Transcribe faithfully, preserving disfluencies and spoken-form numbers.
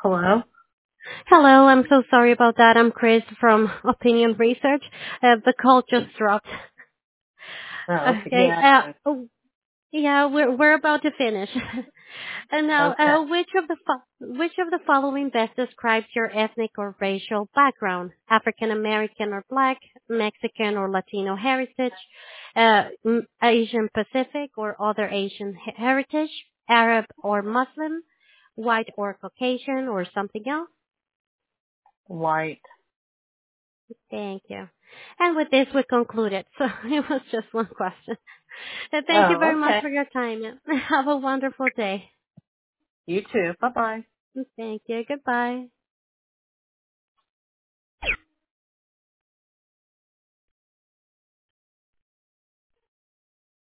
Hello? Hello, I'm so sorry about that. I'm Chris from Opinion Research. Uh, the call just dropped. Oh, okay. Okay. Yeah. Uh, oh, yeah, we're we're about to finish. And now, Okay. uh, which of the fo- which of the following best describes your ethnic or racial background? African American or Black, Mexican or Latino heritage, uh, m- Asian Pacific or other Asian he- heritage, Arab or Muslim, white or Caucasian or something else? White. Thank you. And with this, we concluded. So it was just one question. Uh, Thank you Oh, very much okay. for your time. Have a wonderful day. You too. Bye bye. Thank you. Goodbye.